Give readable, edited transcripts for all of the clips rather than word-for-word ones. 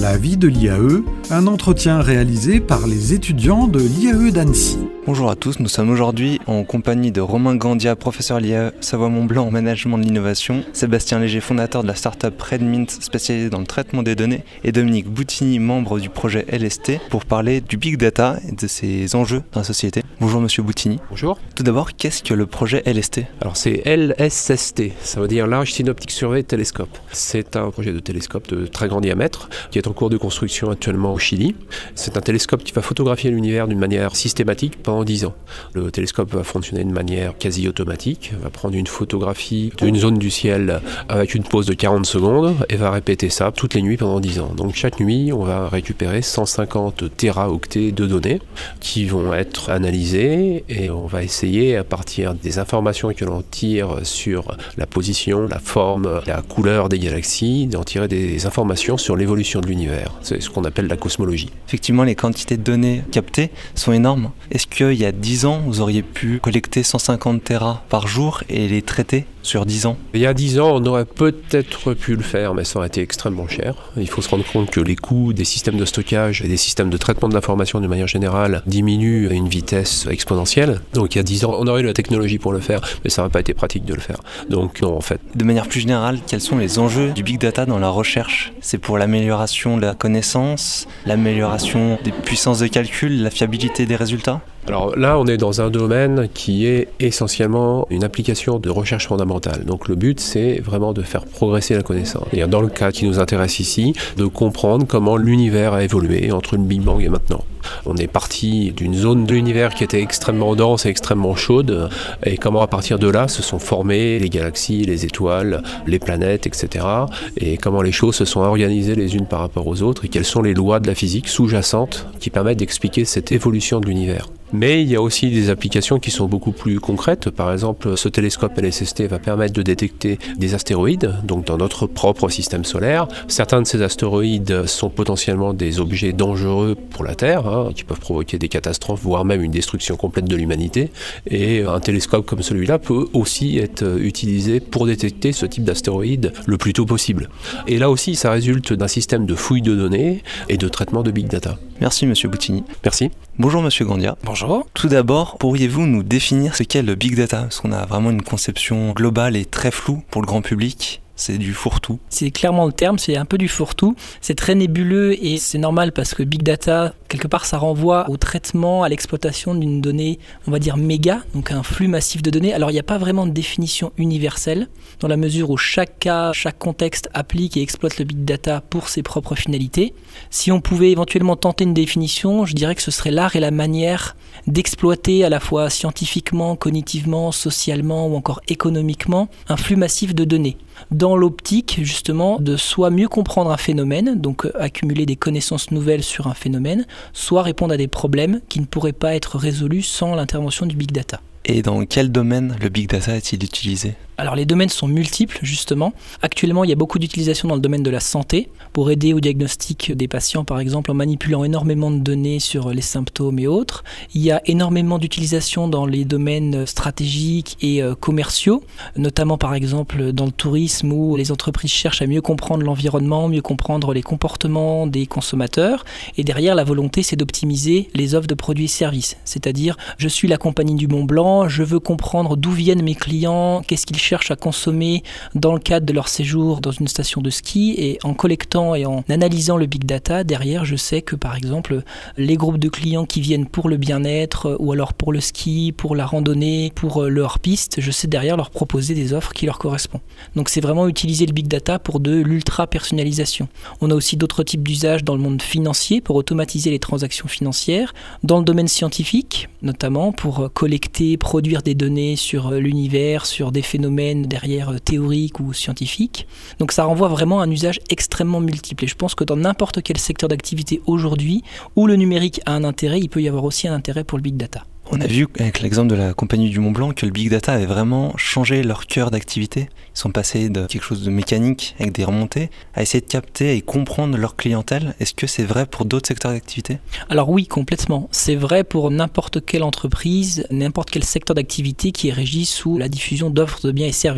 La vie de l'IAE, un entretien réalisé par les étudiants de l'IAE d'Annecy. Bonjour à tous, nous sommes aujourd'hui en compagnie de Romain Gandia, professeur à l'IAE Savoie-Mont-Blanc en management de l'innovation, Sébastien Léger, fondateur de la start-up Redmint spécialisée dans le traitement des données, et Dominique Bouttigny, membre du projet LST, pour parler du Big Data et de ses enjeux dans la société. Bonjour Monsieur Bouttigny. Bonjour. Tout d'abord, qu'est-ce que le projet LST ? Alors c'est LSST, ça veut dire Large Synoptic Survey Telescope. C'est un projet de télescope de très grand diamètre qui est en cours de construction actuellement au Chili. C'est un télescope qui va photographier l'univers d'une manière systématique pendant 10 ans. Le télescope va fonctionner de manière quasi automatique, va prendre une photographie d'une zone du ciel avec une pause de 40 secondes et va répéter ça toutes les nuits pendant 10 ans. Donc chaque nuit, on va récupérer 150 téraoctets de données qui vont être analysées et on va essayer à partir des informations que l'on tire sur la position, la forme, la couleur des galaxies, d'en tirer des informations sur l'évolution de l'univers. C'est ce qu'on appelle la cosmologie. Effectivement, les quantités de données captées sont énormes. Est-ce qu'il y a 10 ans, vous auriez pu collecter 150 téras par jour et les traiter sur 10 ans ? Il y a 10 ans, on aurait peut-être pu le faire, mais ça aurait été extrêmement cher. Il faut se rendre compte que les coûts des systèmes de stockage et des systèmes de traitement de l'information de manière générale diminuent à une vitesse exponentielle. Donc il y a 10 ans, on aurait eu la technologie pour le faire, mais ça n'aurait pas été pratique de le faire. Donc non, en fait. De manière plus générale, quels sont les enjeux du Big Data dans la recherche ? C'est pour l'amélioration de la connaissance, l'amélioration des puissances de calcul, la fiabilité des résultats ? Alors là, on est dans un domaine qui est essentiellement une application de recherche fondamentale. Donc le but, c'est vraiment de faire progresser la connaissance. Et dans le cas qui nous intéresse ici, de comprendre comment l'univers a évolué entre le Big Bang et maintenant. On est parti d'une zone de l'univers qui était extrêmement dense et extrêmement chaude, et comment à partir de là se sont formées les galaxies, les étoiles, les planètes, etc. Et comment les choses se sont organisées les unes par rapport aux autres, et quelles sont les lois de la physique sous-jacentes qui permettent d'expliquer cette évolution de l'univers. Mais il y a aussi des applications qui sont beaucoup plus concrètes. Par exemple, ce télescope LSST va permettre de détecter des astéroïdes, donc dans notre propre système solaire. Certains de ces astéroïdes sont potentiellement des objets dangereux pour la Terre, qui peuvent provoquer des catastrophes, voire même une destruction complète de l'humanité. Et un télescope comme celui-là peut aussi être utilisé pour détecter ce type d'astéroïdes le plus tôt possible. Et là aussi, ça résulte d'un système de fouille de données et de traitement de Big Data. Merci Monsieur Bouttigny. Merci. Bonjour Monsieur Gandia. Bonjour. Tout d'abord, pourriez-vous nous définir ce qu'est le Big Data ? Parce qu'on a vraiment une conception globale et très floue pour le grand public. C'est du fourre-tout. C'est clairement le terme, c'est un peu du fourre-tout. C'est très nébuleux et c'est normal parce que Big Data, quelque part, ça renvoie au traitement, à l'exploitation d'une donnée, on va dire méga, donc un flux massif de données. Alors il n'y a pas vraiment de définition universelle, dans la mesure où chaque cas, chaque contexte applique et exploite le Big Data pour ses propres finalités. Si on pouvait éventuellement tenter une définition, je dirais que ce serait l'art et la manière d'exploiter à la fois scientifiquement, cognitivement, socialement ou encore économiquement un flux massif de données. Dans l'optique justement de soit mieux comprendre un phénomène, donc accumuler des connaissances nouvelles sur un phénomène, soit répondre à des problèmes qui ne pourraient pas être résolus sans l'intervention du Big Data. Et dans quel domaine le Big Data est-il utilisé ? Alors les domaines sont multiples justement. Actuellement il y a beaucoup d'utilisation dans le domaine de la santé pour aider au diagnostic des patients par exemple en manipulant énormément de données sur les symptômes et autres. Il y a énormément d'utilisation dans les domaines stratégiques et commerciaux, notamment par exemple dans le tourisme où les entreprises cherchent à mieux comprendre l'environnement, mieux comprendre les comportements des consommateurs et derrière la volonté c'est d'optimiser les offres de produits et services. C'est-à-dire je suis la compagnie du Mont Blanc, je veux comprendre d'où viennent mes clients, qu'est-ce qu'ils cherchent à consommer dans le cadre de leur séjour dans une station de ski et en collectant et en analysant le Big Data, derrière je sais que par exemple les groupes de clients qui viennent pour le bien-être ou alors pour le ski, pour la randonnée, pour le hors-piste, je sais derrière leur proposer des offres qui leur correspondent. Donc c'est vraiment utiliser le Big Data pour de l'ultra-personnalisation. On a aussi d'autres types d'usages dans le monde financier pour automatiser les transactions financières, dans le domaine scientifique notamment pour collecter, produire des données sur l'univers, sur des phénomènes derrière théoriques ou scientifiques. Donc ça renvoie vraiment à un usage extrêmement multiple. Et je pense que dans n'importe quel secteur d'activité aujourd'hui où le numérique a un intérêt, il peut y avoir aussi un intérêt pour le Big Data. On a vu avec l'exemple de la compagnie du Mont Blanc que le Big Data avait vraiment changé leur cœur d'activité. Ils sont passés de quelque chose de mécanique avec des remontées à essayer de capter et comprendre leur clientèle. Est-ce que c'est vrai pour d'autres secteurs d'activité ? Alors oui, complètement. C'est vrai pour n'importe quelle entreprise, n'importe quel secteur d'activité qui est régi sous la diffusion d'offres de biens et services.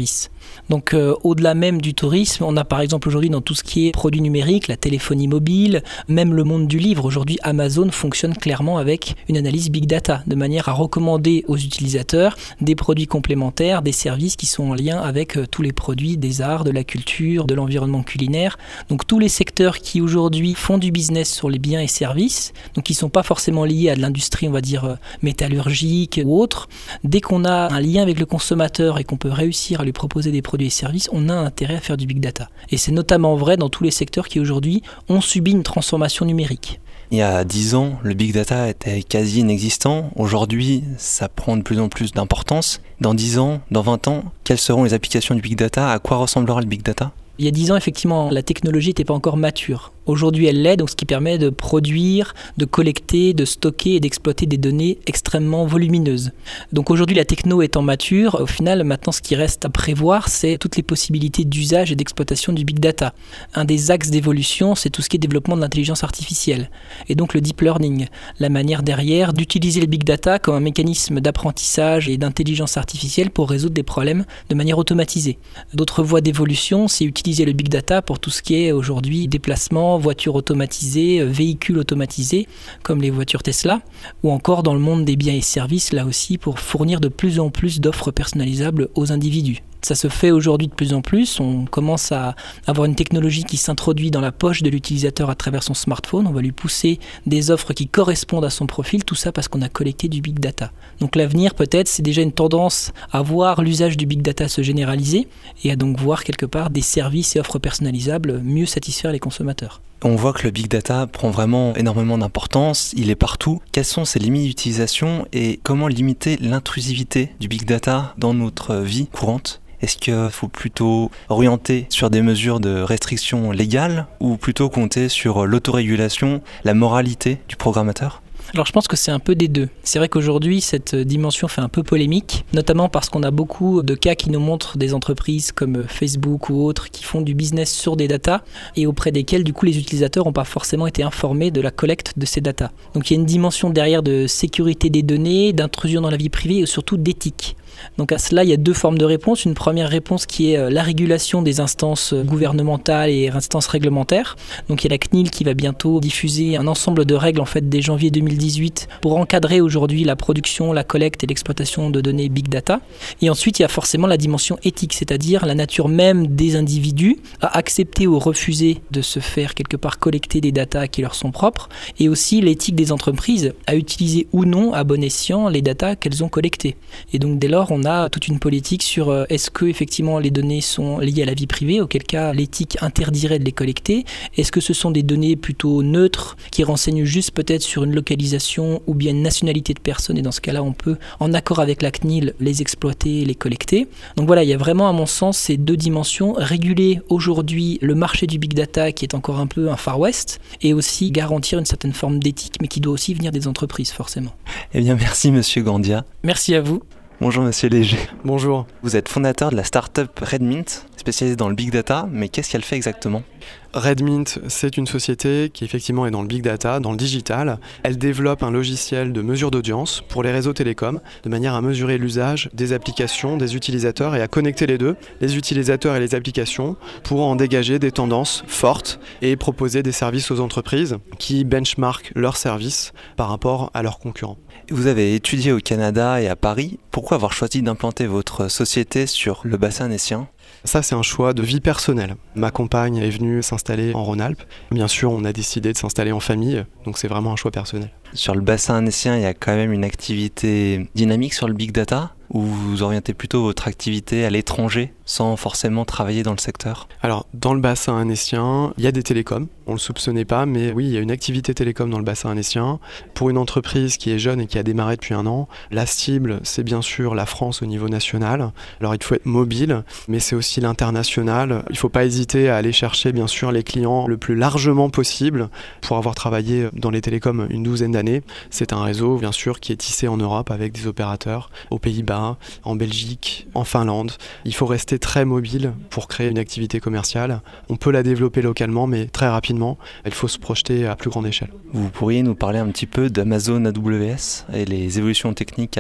Donc au-delà même du tourisme, on a par exemple aujourd'hui dans tout ce qui est produits numériques, la téléphonie mobile, même le monde du livre. Aujourd'hui, Amazon fonctionne clairement avec une analyse big data, de manière à recommander aux utilisateurs des produits complémentaires, des services qui sont en lien avec tous les produits des arts, de la culture, de l'environnement culinaire. Donc tous les secteurs qui aujourd'hui font du business sur les biens et services, donc qui ne sont pas forcément liés à de l'industrie, on va dire, métallurgique ou autre, dès qu'on a un lien avec le consommateur et qu'on peut réussir à lui proposer des produits et services, on a intérêt à faire du big data. Et c'est notamment vrai dans tous les secteurs qui aujourd'hui ont subi une transformation numérique. Il y a 10 ans, le big data était quasi inexistant. Aujourd'hui, ça prend de plus en plus d'importance. Dans 10 ans, dans 20 ans, quelles seront les applications du big data? À quoi ressemblera le big data? Il y a 10 ans, effectivement, la technologie n'était pas encore mature. Aujourd'hui, elle l'est, donc ce qui permet de produire, de collecter, de stocker et d'exploiter des données extrêmement volumineuses. Donc aujourd'hui, la techno étant mature, au final, maintenant, ce qui reste à prévoir, c'est toutes les possibilités d'usage et d'exploitation du big data. Un des axes d'évolution, c'est tout ce qui est développement de l'intelligence artificielle. Et donc le deep learning, la manière derrière d'utiliser le big data comme un mécanisme d'apprentissage et d'intelligence artificielle pour résoudre des problèmes de manière automatisée. D'autres voies d'évolution, c'est utiliser le big data pour tout ce qui est aujourd'hui déplacement, voitures automatisées, véhicules automatisés, comme les voitures Tesla, ou encore dans le monde des biens et services, là aussi, pour fournir de plus en plus d'offres personnalisables aux individus. Ça se fait aujourd'hui de plus en plus, on commence à avoir une technologie qui s'introduit dans la poche de l'utilisateur à travers son smartphone, on va lui pousser des offres qui correspondent à son profil, tout ça parce qu'on a collecté du big data. Donc l'avenir peut-être, c'est déjà une tendance à voir l'usage du big data se généraliser et à donc voir quelque part des services et offres personnalisables mieux satisfaire les consommateurs. On voit que le big data prend vraiment énormément d'importance, il est partout. Quelles sont ses limites d'utilisation et comment limiter l'intrusivité du big data dans notre vie courante ? Est-ce qu'il faut plutôt orienter sur des mesures de restriction légales ou plutôt compter sur l'autorégulation, la moralité du programmateur ? Alors je pense que c'est un peu des deux. C'est vrai qu'aujourd'hui, cette dimension fait un peu polémique, notamment parce qu'on a beaucoup de cas qui nous montrent des entreprises comme Facebook ou autres qui font du business sur des datas et auprès desquels, du coup, les utilisateurs n'ont pas forcément été informés de la collecte de ces datas. Donc il y a une dimension derrière de sécurité des données, d'intrusion dans la vie privée et surtout d'éthique. Donc à cela, il y a deux formes de réponse. Une première réponse qui est la régulation des instances gouvernementales et instances réglementaires. Donc il y a la CNIL qui va bientôt diffuser un ensemble de règles en fait dès janvier 2018 pour encadrer aujourd'hui la production, la collecte et l'exploitation de données big data. Et ensuite, il y a forcément la dimension éthique, c'est-à-dire la nature même des individus à accepter ou refuser de se faire quelque part collecter des datas qui leur sont propres et aussi l'éthique des entreprises à utiliser ou non à bon escient les datas qu'elles ont collectées. Et donc dès lors, on a toute une politique sur est-ce que effectivement les données sont liées à la vie privée, auquel cas l'éthique interdirait de les collecter. Est-ce que ce sont des données plutôt neutres qui renseignent juste peut-être sur une localisation ou bien une nationalité de personne et dans ce cas-là on peut en accord avec la CNIL les exploiter, les collecter. Donc voilà, il y a vraiment à mon sens ces deux dimensions, réguler aujourd'hui le marché du big data qui est encore un peu un Far West et aussi garantir une certaine forme d'éthique mais qui doit aussi venir des entreprises forcément. Eh bien merci Monsieur Gandia. Merci à vous. Bonjour Monsieur Léger. Bonjour. Vous êtes fondateur de la start-up Redmint, spécialisée dans le big data, mais qu'est-ce qu'elle fait exactement ? Redmint, c'est une société qui effectivement est dans le big data, dans le digital. Elle développe un logiciel de mesure d'audience pour les réseaux télécoms, de manière à mesurer l'usage des applications, des utilisateurs et à connecter les deux, les utilisateurs et les applications, pour en dégager des tendances fortes et proposer des services aux entreprises qui benchmarkent leurs services par rapport à leurs concurrents. Vous avez étudié au Canada et à Paris. Pourquoi avoir choisi d'implanter votre société sur le bassin annécien ? Ça, c'est un choix de vie personnelle. Ma compagne est venue s'installer en Rhône-Alpes. Bien sûr, on a décidé de s'installer en famille, donc c'est vraiment un choix personnel. Sur le bassin annécien, il y a quand même une activité dynamique sur le big data, ou vous orientez plutôt votre activité à l'étranger sans forcément travailler dans le secteur ? Alors, dans le bassin annécien, il y a des télécoms. On ne le soupçonnait pas, mais oui, il y a une activité télécom dans le bassin annécien. Pour une entreprise qui est jeune et qui a démarré depuis 1 an, la cible, c'est bien sûr la France au niveau national. Alors, il faut être mobile, mais c'est aussi l'international. Il ne faut pas hésiter à aller chercher, bien sûr, les clients le plus largement possible. Pour avoir travaillé dans les télécoms une 12aine d'années, c'est un réseau, bien sûr, qui est tissé en Europe avec des opérateurs aux Pays-Bas, en Belgique, en Finlande. Il faut rester très mobile pour créer une activité commerciale. On peut la développer localement, mais très rapidement, il faut se projeter à plus grande échelle. Vous pourriez nous parler un petit peu d'Amazon AWS et les évolutions techniques qu'elle permet ?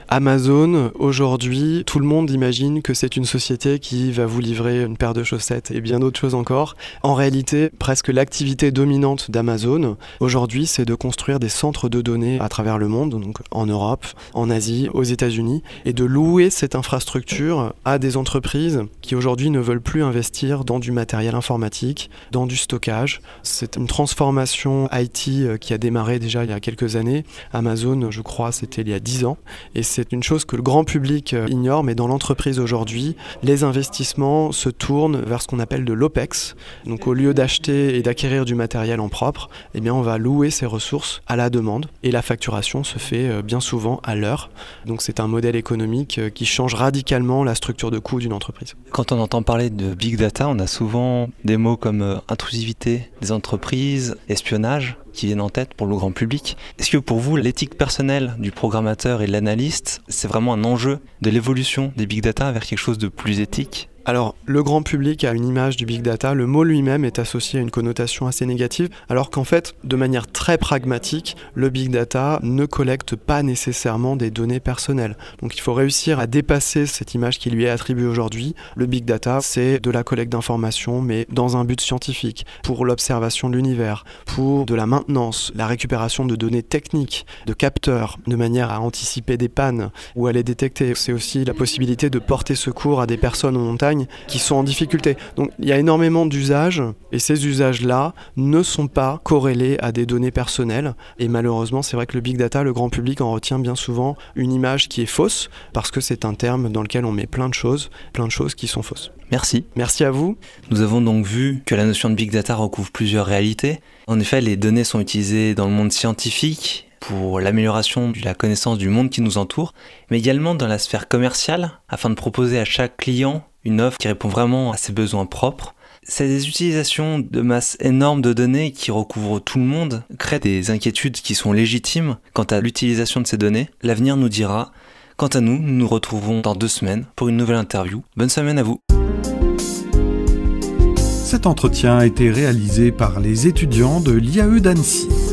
Amazon, aujourd'hui, tout le monde imagine que c'est une société qui va vous livrer une paire de chaussettes et bien d'autres choses encore. En réalité, presque l'activité dominante d'Amazon, aujourd'hui, c'est de construire des centres de données à travers le monde, donc en Europe, en Asie, aux États-Unis, et de louer cette infrastructure à des entreprises qui aujourd'hui ne veulent plus investir dans du matériel informatique, dans du stockage. C'est une transformation IT qui a démarré déjà il y a quelques années. Amazon, je crois, c'était il y a 10 ans. Et c'est une chose que le grand public ignore, mais dans l'entreprise aujourd'hui, les investissements se tournent vers ce qu'on appelle de l'OPEX. Donc au lieu d'acheter et d'acquérir du matériel en propre, eh bien on va louer ces ressources à la demande. Et la facturation se fait bien souvent à l'heure. Donc c'est un modèle économique qui change radicalement la structure de coût d'une entreprise. Quand on entend parler de Big Data, on a souvent des mots comme intrusivité des entreprises, espionnage, qui viennent en tête pour le grand public. Est-ce que pour vous, l'éthique personnelle du programmateur et de l'analyste, c'est vraiment un enjeu de l'évolution des Big Data vers quelque chose de plus éthique ? Alors, le grand public a une image du big data, le mot lui-même est associé à une connotation assez négative, alors qu'en fait, de manière très pragmatique, le big data ne collecte pas nécessairement des données personnelles. Donc il faut réussir à dépasser cette image qui lui est attribuée aujourd'hui. Le big data, c'est de la collecte d'informations, mais dans un but scientifique, pour l'observation de l'univers, pour de la maintenance, la récupération de données techniques, de capteurs, de manière à anticiper des pannes ou à les détecter. C'est aussi la possibilité de porter secours à des personnes en montagne qui sont en difficulté. Donc il y a énormément d'usages et ces usages-là ne sont pas corrélés à des données personnelles et malheureusement c'est vrai que le big data, le grand public en retient bien souvent une image qui est fausse parce que c'est un terme dans lequel on met plein de choses qui sont fausses. Merci. Merci à vous. Nous avons donc vu que la notion de Big Data recouvre plusieurs réalités. En effet, les données sont utilisées dans le monde scientifique pour l'amélioration de la connaissance du monde qui nous entoure, mais également dans la sphère commerciale, afin de proposer à chaque client une offre qui répond vraiment à ses besoins propres. Ces utilisations de masse énorme de données qui recouvrent tout le monde créent des inquiétudes qui sont légitimes quant à l'utilisation de ces données. L'avenir nous dira. Quant à nous, nous nous retrouverons dans 2 semaines pour une nouvelle interview. Bonne semaine à vous. Cet entretien a été réalisé par les étudiants de l'IAE d'Annecy.